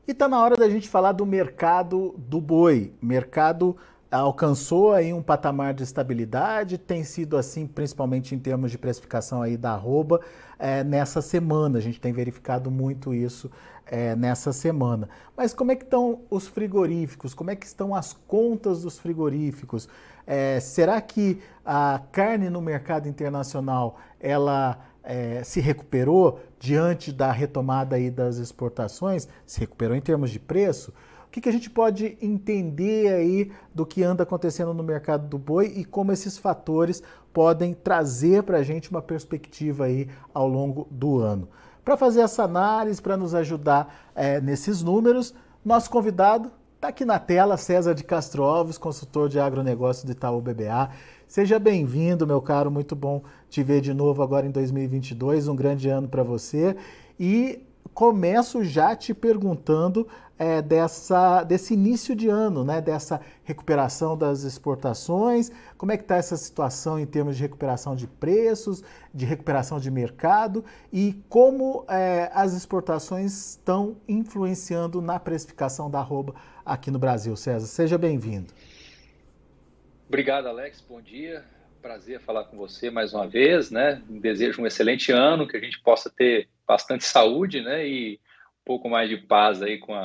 E está na hora da gente falar do mercado do boi. O mercado alcançou aí um patamar de estabilidade, tem sido assim, principalmente em termos de precificação aí da arroba, nessa semana. A gente tem verificado muito isso nessa semana. Mas como é que estão os frigoríficos? Como é que estão as contas dos frigoríficos? Será que a carne no mercado internacional, ela se recuperou diante da retomada aí das exportações? Se recuperou em termos de preço? O que a gente pode entender aí do que anda acontecendo no mercado do boi e como esses fatores podem trazer para a gente uma perspectiva aí ao longo do ano? Para fazer essa análise, para nos ajudar nesses números, nosso convidado está aqui na tela, César de Castro Alves, consultor de agronegócio do Itaú BBA. Seja bem-vindo, meu caro, muito bom te ver de novo agora em 2022, um grande ano para você. E começo já te perguntando desse início de ano, né, dessa recuperação das exportações, como é que está essa situação em termos de recuperação de preços, de recuperação de mercado e como as exportações estão influenciando na precificação da arroba aqui no Brasil. César, seja bem-vindo. Obrigado, Alex. Bom dia. Prazer falar com você mais uma vez, né? Desejo um excelente ano, que a gente possa ter bastante saúde, né? E um pouco mais de paz aí com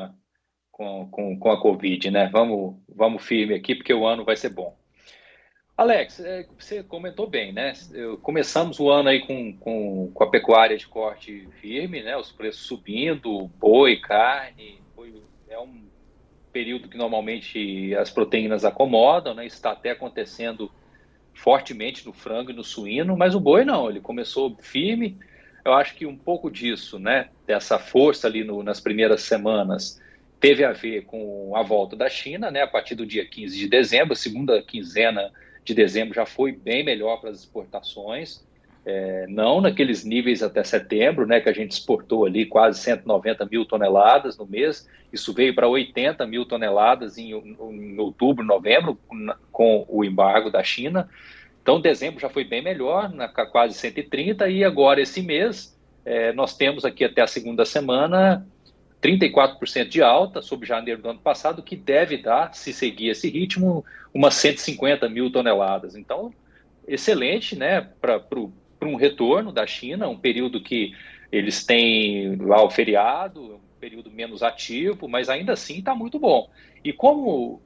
a Covid, né? Vamos firme aqui, porque o ano vai ser bom. Alex, você comentou bem, né? Começamos o ano aí com a pecuária de corte firme, né? Os preços subindo, boi, carne, é um período que normalmente as proteínas acomodam, né? Isso está até acontecendo fortemente no frango e no suíno, mas o boi não, ele começou firme. Eu acho que um pouco disso, né, dessa força ali nas primeiras semanas, teve a ver com a volta da China, né, a partir do dia 15 de dezembro, a segunda quinzena de dezembro já foi bem melhor para as exportações, não naqueles níveis até setembro, né, que a gente exportou ali quase 190 mil toneladas no mês, isso veio para 80 mil toneladas em outubro, novembro, com o embargo da China. Então, dezembro já foi bem melhor, quase 130, e agora esse mês nós temos aqui até a segunda semana 34% de alta sobre janeiro do ano passado, que deve dar, se seguir esse ritmo, umas 150 mil toneladas. Então, excelente, né, para um retorno da China, um período que eles têm lá o feriado, um período menos ativo, mas ainda assim está muito bom. E como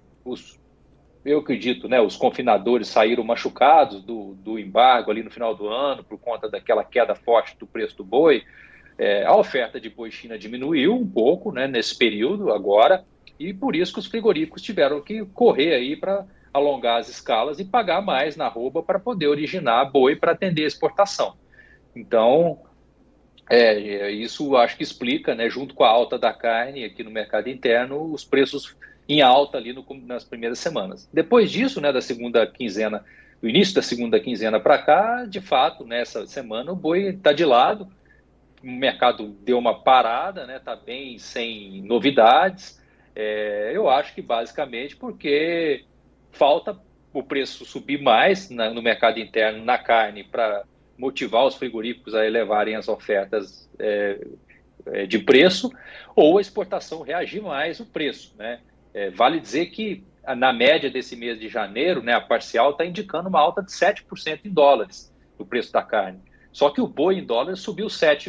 eu acredito, né, os confinadores saíram machucados do embargo ali no final do ano por conta daquela queda forte do preço do boi, a oferta de boi China diminuiu um pouco, né, nesse período agora, e por isso que os frigoríficos tiveram que correr aí para alongar as escalas e pagar mais na arroba para poder originar boi para atender a exportação. Então, isso acho que explica, né, junto com a alta da carne aqui no mercado interno, os preços em alta ali nas primeiras semanas. Depois disso, né, da segunda quinzena, do início da segunda quinzena para cá, de fato, nessa semana o boi está de lado, o mercado deu uma parada, né, está bem sem novidades. Eu acho que basicamente porque falta o preço subir mais no mercado interno na carne para motivar os frigoríficos a elevarem as ofertas de preço, ou a exportação reagir mais o preço, né? Vale dizer que na média desse mês de janeiro, né, a parcial está indicando uma alta de 7% em dólares no preço da carne. Só que o boi em dólares subiu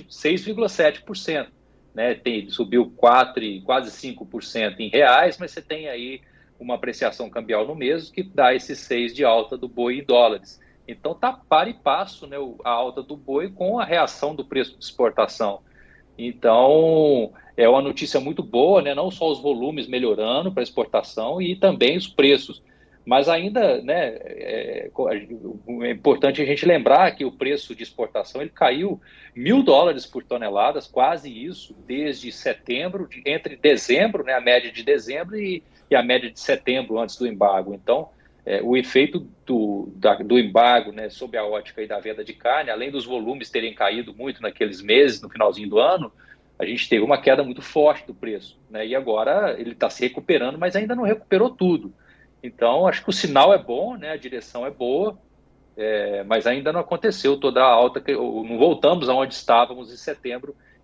6,7%, né? Subiu 4, quase 5% em reais, mas você tem aí uma apreciação cambial no mês que dá esse 6 de alta do boi em dólares. Então está par e passo, né, a alta do boi com a reação do preço de exportação. Então é uma notícia muito boa, né? Não só os volumes melhorando para exportação e também os preços. Mas ainda, né, é importante a gente lembrar que o preço de exportação ele caiu $1.000 por toneladas, quase isso, desde setembro, entre dezembro, né, a média de dezembro e a média de setembro, antes do embargo. Então, o efeito do embargo, né, sob a ótica aí da venda de carne, além dos volumes terem caído muito naqueles meses, no finalzinho do ano, a gente teve uma queda muito forte do preço, né, e agora ele está se recuperando, mas ainda não recuperou tudo. Então, acho que o sinal é bom, né? A direção é boa, mas ainda não aconteceu toda a alta, não voltamos aonde estávamos em setembro,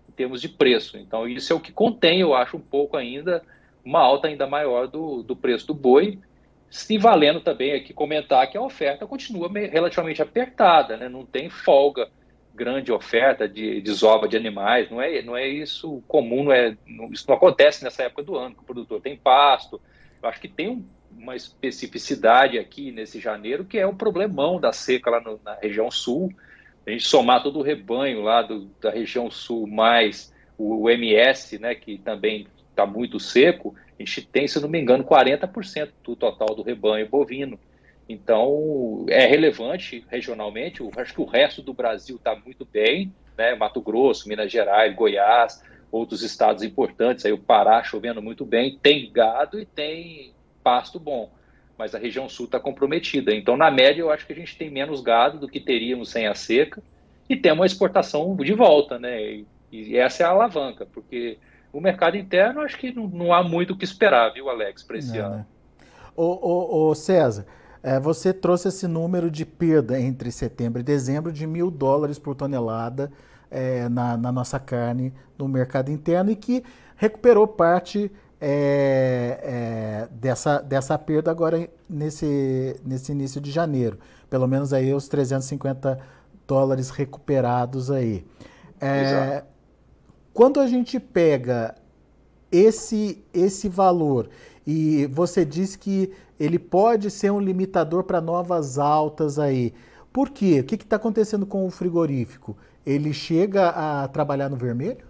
em termos de preço. Então, isso é o que contém, eu acho, um pouco ainda, uma alta ainda maior do preço do boi, se valendo também aqui comentar que a oferta continua relativamente apertada, né? Não tem folga, grande oferta de desova de animais, não é isso comum, isso não acontece nessa época do ano, que o produtor tem pasto. Eu acho que tem uma especificidade aqui nesse janeiro, que é o problemão da seca lá na região sul. A gente somar todo o rebanho lá da região sul, mais o MS, né, que também está muito seco, a gente tem, se não me engano, 40% do total do rebanho bovino. Então, é relevante regionalmente. Eu acho que o resto do Brasil está muito bem, né? Mato Grosso, Minas Gerais, Goiás, outros estados importantes, aí o Pará chovendo muito bem, tem gado e tem pasto bom, mas a região sul está comprometida. Então, na média, eu acho que a gente tem menos gado do que teríamos sem a seca e tem uma exportação de volta, né? E essa é a alavanca, porque o mercado interno, acho que não há muito o que esperar, viu, Alex, para esse ano. Né? Ô César, você trouxe esse número de perda entre setembro e dezembro de $1.000 por tonelada na nossa carne no mercado interno e que recuperou parte dessa perda agora nesse início de janeiro. Pelo menos aí os $350 recuperados aí. Quando a gente pega esse valor e você diz que ele pode ser um limitador para novas altas aí, por quê? O que está acontecendo com o frigorífico? Ele chega a trabalhar no vermelho?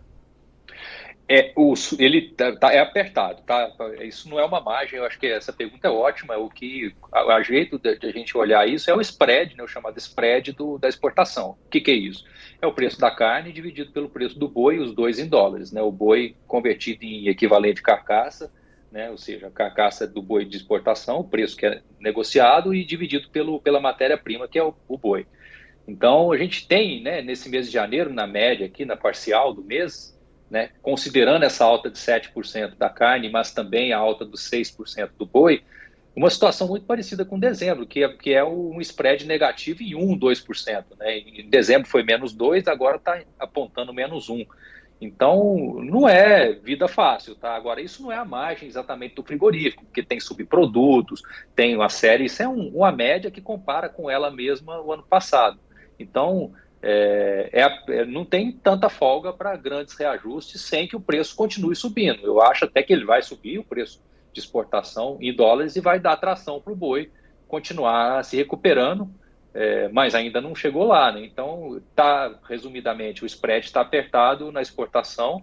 Ele é apertado, tá? Isso não é uma margem, eu acho que essa pergunta é ótima. A jeito de a gente olhar isso é o spread, né, o chamado spread da exportação. O que é isso? É o preço da carne dividido pelo preço do boi, os dois em dólares, né? O boi convertido em equivalente carcaça, né? Ou seja, a carcaça do boi de exportação, o preço que é negociado e dividido pela matéria-prima, que é o boi. Então, a gente tem, né, nesse mês de janeiro, na média aqui, na parcial do mês, né, considerando essa alta de 7% da carne, mas também a alta dos 6% do boi, uma situação muito parecida com dezembro, que é um spread negativo em 1, 2%. Né? Em dezembro foi menos 2, agora está apontando menos 1. Então, não é vida fácil, tá? Agora, isso não é a margem exatamente do frigorífico, porque tem subprodutos, tem uma série, isso é uma média que compara com ela mesma o ano passado. Então, não tem tanta folga para grandes reajustes sem que o preço continue subindo. Eu acho até que ele vai subir o preço de exportação em dólares e vai dar atração para o boi continuar se recuperando, mas ainda não chegou lá, né? Então, resumidamente, o spread está apertado na exportação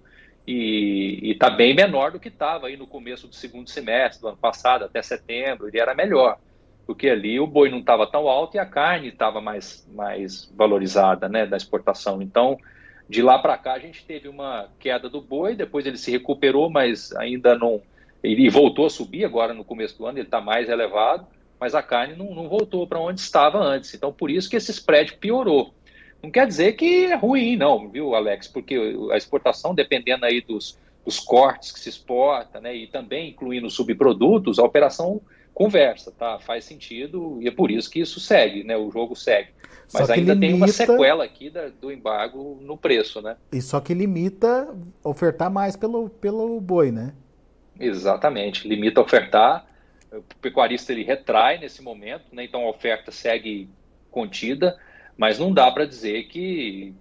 e está bem menor do que estava aí no começo do segundo semestre do ano passado, até setembro, ele era melhor, porque ali o boi não estava tão alto e a carne estava mais valorizada, né, da exportação. Então, de lá para cá, a gente teve uma queda do boi, depois ele se recuperou, mas ainda não... Ele voltou a subir agora no começo do ano, ele está mais elevado, mas a carne não voltou para onde estava antes. Então, por isso que esse spread piorou. Não quer dizer que é ruim, não, viu, Alex? Porque a exportação, dependendo aí dos cortes que se exporta, né, e também incluindo subprodutos, a operação conversa, tá? Faz sentido e é por isso que isso segue, né? O jogo segue. Mas ainda tem uma sequela aqui do embargo no preço, né? E só que limita ofertar mais pelo boi, né? Exatamente, limita ofertar. O pecuarista ele retrai nesse momento, né? Então a oferta segue contida, mas não dá para dizer que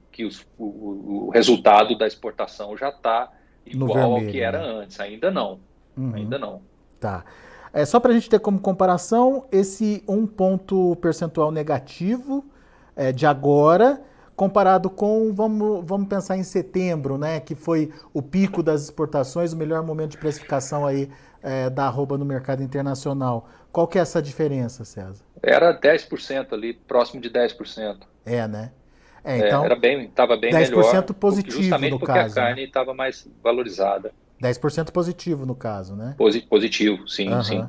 o resultado da exportação já está igual ao que era antes. Ainda não. Ainda não. Tá. Só para a gente ter como comparação, esse 1 ponto percentual negativo de agora, comparado com, vamos pensar em setembro, né, que foi o pico das exportações, o melhor momento de precificação aí da arroba no mercado internacional. Qual que é essa diferença, César? Era 10% ali, próximo de 10%. Né? Então, estava bem 10% melhor, positivo justamente no porque caso, a carne estava mais valorizada. 10% positivo no caso, né? Positivo, sim, sim.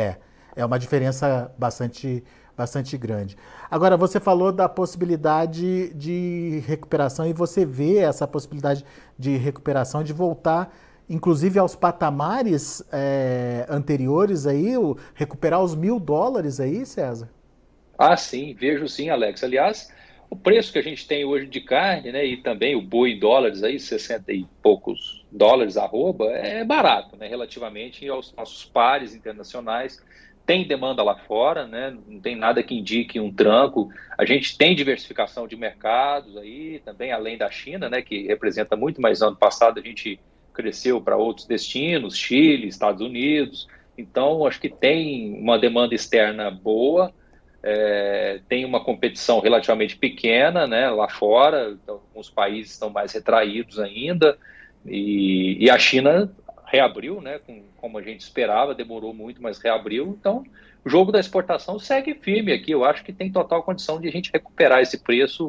É uma diferença bastante grande. Agora, você falou da possibilidade de recuperação e você vê essa possibilidade de recuperação, de voltar, inclusive, aos patamares anteriores aí, recuperar os $1.000 aí, César? Sim, vejo sim, Alex. Aliás, o preço que a gente tem hoje de carne, né, e também o boi em dólares, aí, 60 e poucos dólares arroba, é barato, né, relativamente aos nossos pares internacionais. Tem demanda lá fora, né, não tem nada que indique um tranco. A gente tem diversificação de mercados aí, também além da China, né, que representa muito, mas ano passado a gente cresceu para outros destinos, Chile, Estados Unidos. Então, acho que tem uma demanda externa boa. Tem uma competição relativamente pequena, né, lá fora, então, alguns países estão mais retraídos ainda, e a China reabriu, né, como a gente esperava, demorou muito, mas reabriu. Então, o jogo da exportação segue firme aqui. Eu acho que tem total condição de a gente recuperar esse preço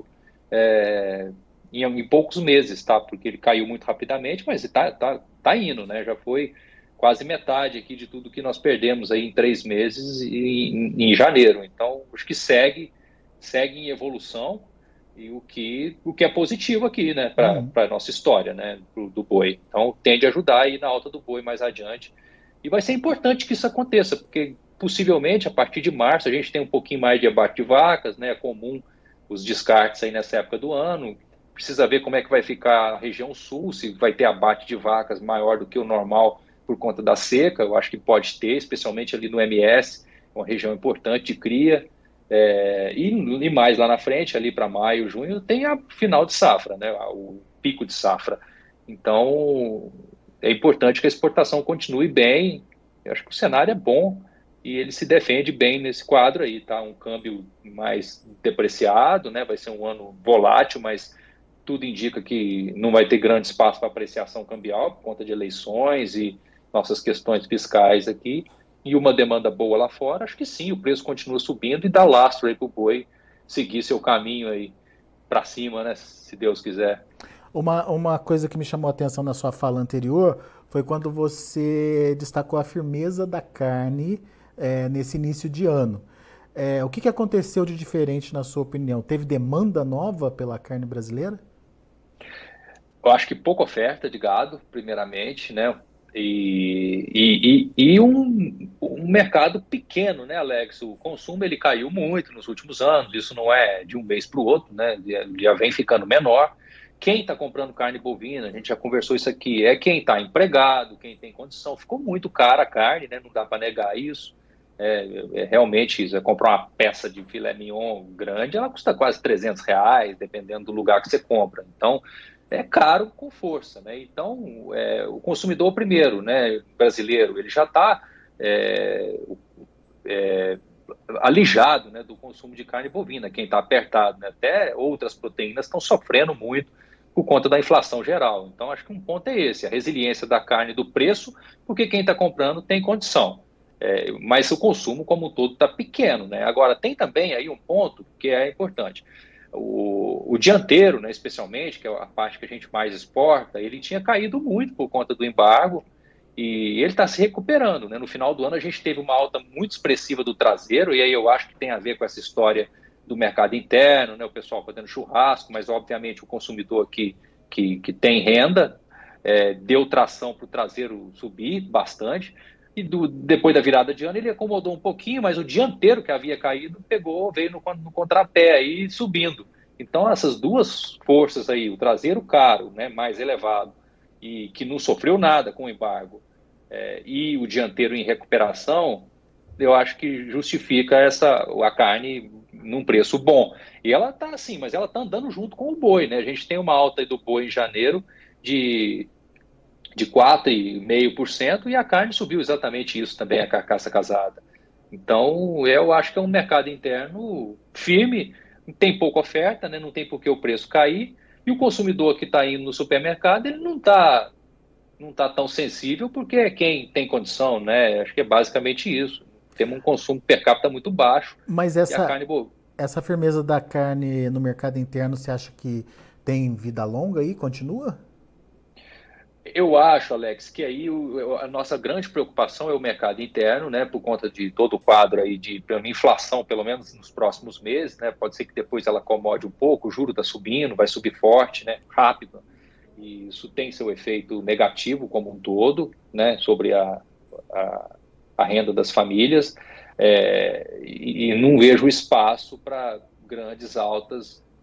em poucos meses, tá? Porque ele caiu muito rapidamente, mas tá indo, né? Já foi quase metade aqui de tudo que nós perdemos aí em 3 meses em janeiro. Então, acho que segue em evolução, e o que é positivo aqui, né, para a nossa história, né, do boi. Então, tende a ajudar aí na alta do boi mais adiante. E vai ser importante que isso aconteça, porque possivelmente a partir de março a gente tem um pouquinho mais de abate de vacas, né, é comum os descartes aí nessa época do ano. Precisa ver como é que vai ficar a região sul, se vai ter abate de vacas maior do que o normal por conta da seca. Eu acho que pode ter, especialmente ali no MS, uma região importante de cria. E mais lá na frente, ali para maio, junho, tem a final de safra, né, o pico de safra. Então, é importante que a exportação continue bem. Eu acho que o cenário é bom e ele se defende bem nesse quadro aí, tá? Um câmbio mais depreciado, né? Vai ser um ano volátil, mas tudo indica que não vai ter grande espaço para apreciação cambial por conta de eleições e nossas questões fiscais aqui, e uma demanda boa lá fora. Acho que sim, o preço continua subindo e dá lastro aí para o boi seguir seu caminho aí para cima, né, se Deus quiser. Uma coisa que me chamou a atenção na sua fala anterior foi quando você destacou a firmeza da carne nesse início de ano. O que aconteceu de diferente, na sua opinião? Teve demanda nova pela carne brasileira? Eu acho que pouca oferta de gado, primeiramente, né? E um mercado pequeno, né, Alex? O consumo ele caiu muito nos últimos anos. Isso não é de um mês para o outro, né? Já vem ficando menor. Quem está comprando carne bovina, a gente já conversou isso aqui, é quem está empregado, quem tem condição. Ficou muito cara a carne, né? Não dá para negar isso. Realmente, você comprar uma peça de filé mignon grande, ela custa quase R$ 300, dependendo do lugar que você compra. Então, é caro com força, né? Então, o consumidor primeiro, né, brasileiro, ele já está alijado, né, do consumo de carne bovina. Quem está apertado, né, até outras proteínas estão sofrendo muito por conta da inflação geral. Então, acho que um ponto é esse, a resiliência da carne do preço, porque quem está comprando tem condição. Mas o consumo como um todo está pequeno, né? Agora, tem também aí um ponto que é importante. O dianteiro, né, especialmente, que é a parte que a gente mais exporta, ele tinha caído muito por conta do embargo e ele está se recuperando, né? No final do ano a gente teve uma alta muito expressiva do traseiro, e aí eu acho que tem a ver com essa história do mercado interno, né? O pessoal fazendo churrasco, mas obviamente o consumidor que tem renda deu tração para o traseiro subir bastante. E depois da virada de ano ele acomodou um pouquinho, mas o dianteiro que havia caído veio no contrapé aí subindo. Então essas duas forças aí, o traseiro caro, né, mais elevado, e que não sofreu nada com o embargo, e o dianteiro em recuperação, eu acho que justifica a carne num preço bom. E ela está assim, mas ela está andando junto com o boi, né? A gente tem uma alta aí do boi em janeiro de 4,5%, e a carne subiu exatamente isso também, a carcaça casada. Então, eu acho que é um mercado interno firme, tem pouca oferta, né? Não tem por que o preço cair, e o consumidor que está indo no supermercado, ele não tá tão sensível, porque é quem tem condição, né? Acho que é basicamente isso. Temos um consumo per capita muito baixo, Mas e a carne boa. essa firmeza da carne no mercado interno, você acha que tem vida longa aí? Continua? Eu acho, Alex, que aí a nossa grande preocupação é o mercado interno, né, por conta de todo o quadro aí de inflação, pelo menos nos próximos meses, né, pode ser que depois ela acomode um pouco, o juro está subindo, vai subir forte, né, rápido, e isso tem seu efeito negativo como um todo, né, sobre a renda das famílias, e não vejo espaço para grandes altas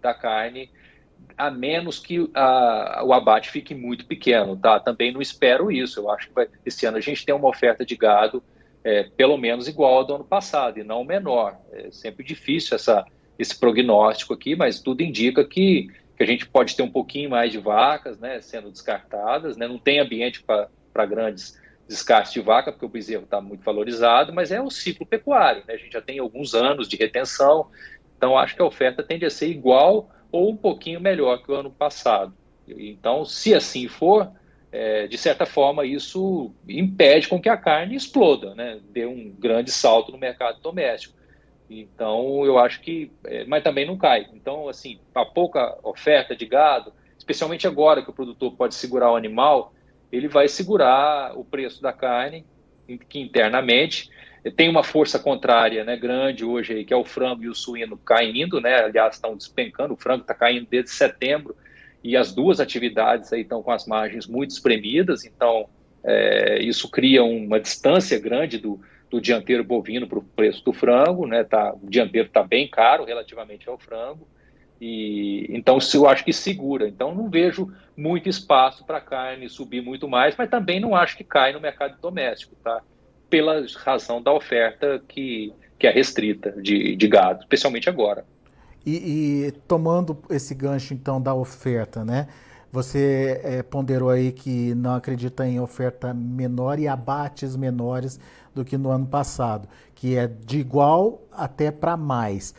da carne, a menos que o abate fique muito pequeno, tá? Também não espero isso. Eu acho que esse ano a gente tem uma oferta de gado pelo menos igual ao do ano passado, e não menor. É sempre difícil esse prognóstico aqui, mas tudo indica que a gente pode ter um pouquinho mais de vacas, né, sendo descartadas, né? Não tem ambiente para grandes descartes de vaca, porque o bezerro está muito valorizado, mas é o ciclo pecuário, né? A gente já tem alguns anos de retenção, então acho que a oferta tende a ser igual ou um pouquinho melhor que o ano passado. Então, se assim for, de certa forma, isso impede com que a carne exploda, né? Dê um grande salto no mercado doméstico. Então, eu acho que... mas também não cai. Então, assim, a pouca oferta de gado, especialmente agora que o produtor pode segurar o animal, ele vai segurar o preço da carne, que internamente tem uma força contrária, né, grande hoje, aí, que é o frango e o suíno caindo, né? Aliás, estão despencando, o frango está caindo desde setembro, e as duas atividades aí estão com as margens muito espremidas, então isso cria uma distância grande do dianteiro bovino para o preço do frango, né? O dianteiro está bem caro relativamente ao frango, e então eu acho que segura. Então não vejo muito espaço para a carne subir muito mais, mas também não acho que cai no mercado doméstico, tá? Pela razão da oferta que é restrita de gado, especialmente agora. E tomando esse gancho então da oferta, né? Você ponderou aí que não acredita em oferta menor e abates menores do que no ano passado, que é de igual até para mais.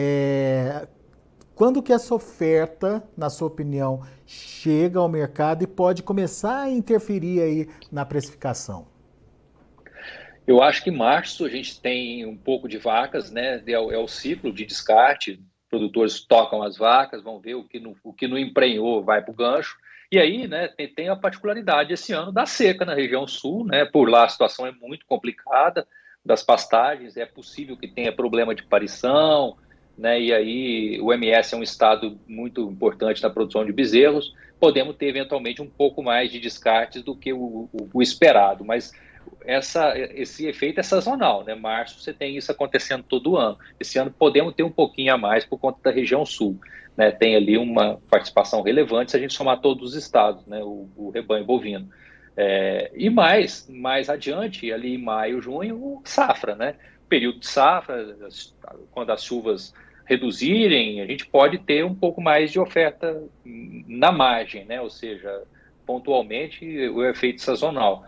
Quando que essa oferta, na sua opinião, chega ao mercado e pode começar a interferir aí na precificação? Eu acho que em março a gente tem um pouco de vacas, né? É o ciclo de descarte. Produtores tocam as vacas, vão ver o que não emprenhou, vai para o gancho. E aí, né, tem a particularidade esse ano da seca na região sul, né? Por lá a situação é muito complicada das pastagens, é possível que tenha problema de parição, né? E aí o MS é um estado muito importante na produção de bezerros. Podemos ter eventualmente um pouco mais de descartes do que o esperado, mas esse efeito é sazonal, né? Março você tem isso acontecendo todo ano. Esse ano podemos ter um pouquinho a mais por conta da região sul, né? Tem ali uma participação relevante se a gente somar todos os estados, né? O rebanho bovino. E mais adiante, ali em maio, junho, safra, né? Período de safra, quando as chuvas reduzirem, a gente pode ter um pouco mais de oferta na margem, né? Ou seja, pontualmente o efeito sazonal.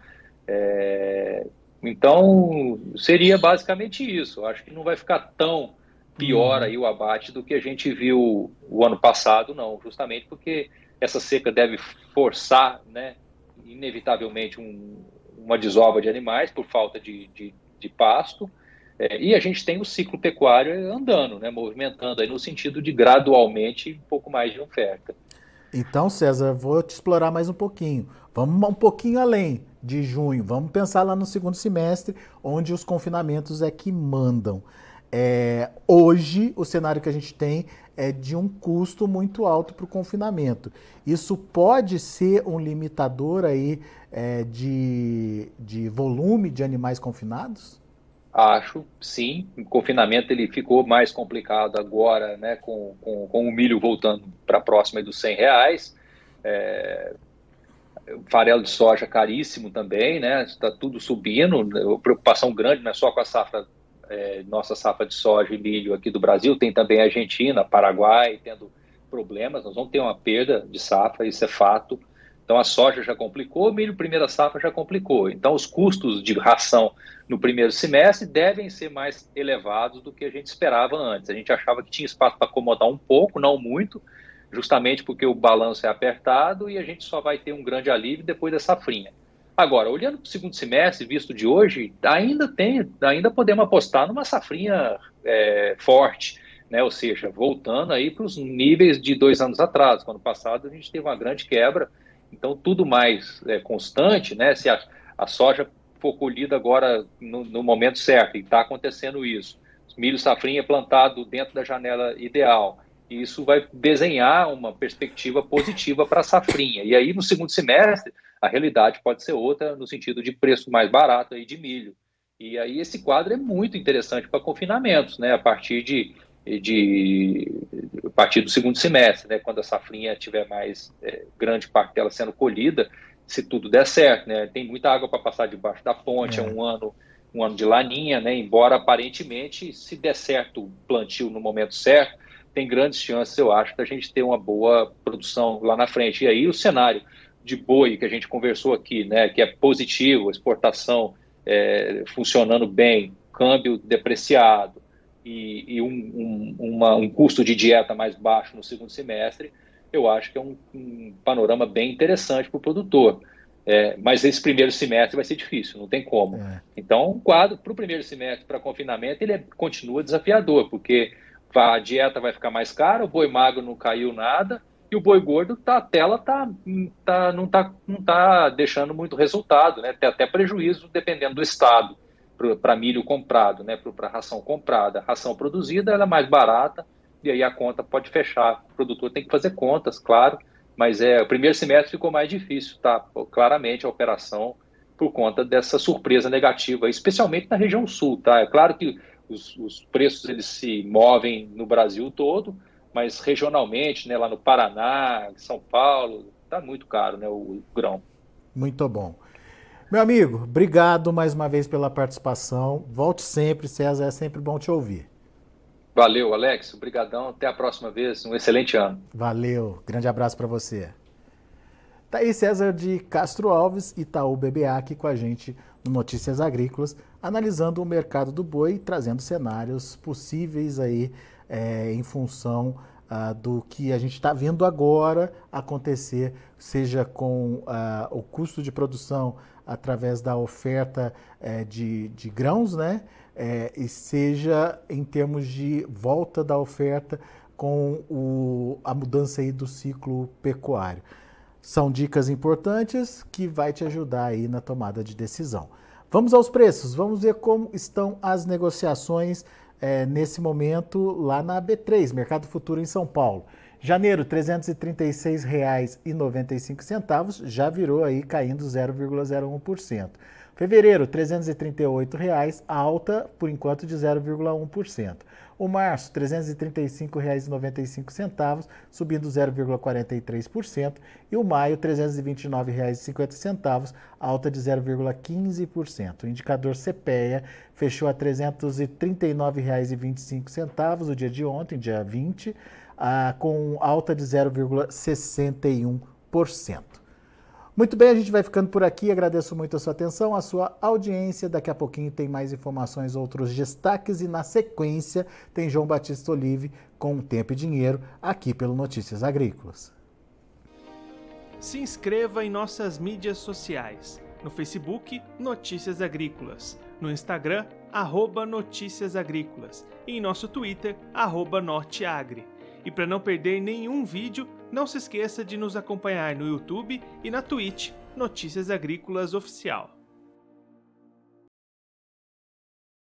Então, seria basicamente isso. Acho que não vai ficar tão pior aí o abate do que a gente viu o ano passado, não. Justamente porque essa seca deve forçar, né, inevitavelmente uma desova de animais por falta de pasto. E a gente tem o ciclo pecuário andando, né, movimentando aí no sentido de gradualmente um pouco mais de oferta. Então, César, vou te explorar mais um pouquinho. Vamos um pouquinho além de junho. Vamos pensar lá no segundo semestre, onde os confinamentos é que mandam. Hoje, o cenário que a gente tem é de um custo muito alto para o confinamento. Isso pode ser um limitador aí de volume de animais confinados? Acho, sim. O confinamento ele ficou mais complicado agora, né, com o milho voltando para próxima dos R$ 100. Farelo de soja caríssimo também, né? Está tudo subindo. Preocupação grande, não é só com a safra, nossa safra de soja e milho aqui do Brasil, tem também a Argentina, Paraguai tendo problemas. Nós vamos ter uma perda de safra, isso é fato. Então a soja já complicou, o milho primeira safra já complicou. Então os custos de ração no primeiro semestre devem ser mais elevados do que a gente esperava antes. A gente achava que tinha espaço para acomodar um pouco, não muito, justamente porque o balanço é apertado e a gente só vai ter um grande alívio depois da safrinha. Agora, olhando para o segundo semestre, visto de hoje, ainda podemos apostar numa safrinha forte, né? Ou seja, voltando aí para os níveis de 2 anos atrás. Ano passado a gente teve uma grande quebra, então tudo mais constante, né? Se a soja for colhida agora no momento certo, e está acontecendo isso, milho safrinha plantado dentro da janela ideal, e isso vai desenhar uma perspectiva positiva para a safrinha. E aí, no segundo semestre, a realidade pode ser outra, no sentido de preço mais barato aí de milho. E aí esse quadro é muito interessante para confinamentos, né? A partir partir do segundo semestre, né, quando a safrinha tiver mais grande parte dela sendo colhida, se tudo der certo, né? Tem muita água para passar debaixo da ponte, é um ano de laninha, né? Embora aparentemente, se der certo o plantio no momento certo, tem grandes chances, eu acho, da gente ter uma boa produção lá na frente. E aí o cenário de boi que a gente conversou aqui, né, que é positivo, exportação funcionando bem, câmbio depreciado e um custo de dieta mais baixo no segundo semestre, eu acho que é um panorama bem interessante para o produtor. Mas esse primeiro semestre vai ser difícil, não tem como. Então, o quadro para o primeiro semestre, para confinamento, ele continua desafiador, porque a dieta vai ficar mais cara, o boi magro não caiu nada, e o boi gordo, a tela não tá deixando muito resultado, né? Tem até prejuízo dependendo do estado para milho comprado, né? Para ração comprada. A ração produzida ela é mais barata e aí a conta pode fechar. O produtor tem que fazer contas, claro, mas o primeiro semestre ficou mais difícil, tá? Claramente a operação por conta dessa surpresa negativa, especialmente na região sul, tá? É claro que os preços eles se movem no Brasil todo, mas regionalmente, né, lá no Paraná, São Paulo, está muito caro, né, o grão. Muito bom. Meu amigo, obrigado mais uma vez pela participação. Volte sempre, César, é sempre bom te ouvir. Valeu, Alex. Obrigadão. Até a próxima vez. Um excelente ano. Valeu. Grande abraço para você. Tá aí César de Castro Alves, Itaú BBA, aqui com a gente no Notícias Agrícolas, analisando o mercado do boi, trazendo cenários possíveis aí em função do que a gente está vendo agora acontecer, seja com o custo de produção através da oferta de grãos, né? E seja em termos de volta da oferta com a mudança aí do ciclo pecuário. São dicas importantes que vai te ajudar aí na tomada de decisão. Vamos aos preços, vamos ver como estão as negociações nesse momento lá na B3, Mercado Futuro em São Paulo. Janeiro, R$ 336,95, já virou aí caindo 0,01%. Fevereiro, R$ 338,00, alta por enquanto de 0,1%. O março, R$ 335,95, subindo 0,43%. E o maio, R$ 329,50, alta de 0,15%. O indicador CPEA fechou a R$ 339,25 o dia de ontem, dia 20, com alta de 0,61%. Muito bem, a gente vai ficando por aqui. Agradeço muito a sua atenção, a sua audiência. Daqui a pouquinho tem mais informações, outros destaques e na sequência tem João Batista Olive com Tempo e Dinheiro aqui pelo Notícias Agrícolas. Se inscreva em nossas mídias sociais. No Facebook, Notícias Agrícolas. No Instagram, @Notícias Agrícolas. E em nosso Twitter, @Norteagri. E para não perder nenhum vídeo, não se esqueça de nos acompanhar no YouTube e na Twitch, Notícias Agrícolas Oficial.